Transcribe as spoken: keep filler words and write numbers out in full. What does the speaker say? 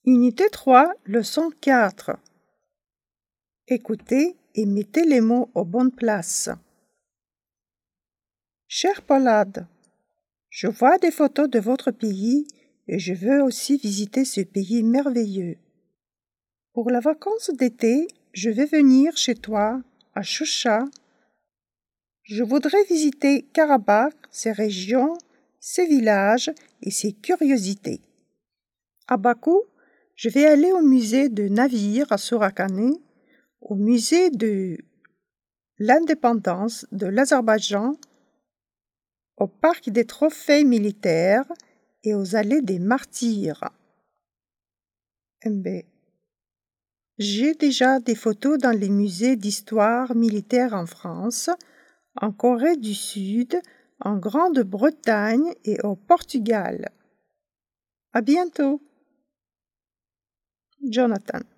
Unité trois, leçon quatre. Écoutez et mettez les mots aux bonnes places. Chère Paulade, je vois des photos de votre pays et je veux aussi visiter ce pays merveilleux. Pour la vacance d'été, je vais venir chez toi, à Choucha. Je voudrais visiter Karabakh, ses régions, ses villages et ses curiosités. À Bakou, je vais aller au musée de navires à Sorakane, au musée de l'indépendance de l'Azerbaïdjan, au parc des trophées militaires et aux allées des martyrs. M B. J'ai déjà des photos dans les musées d'histoire militaire en France, en Corée du Sud, en Grande-Bretagne et au Portugal. À bientôt. Jonathan.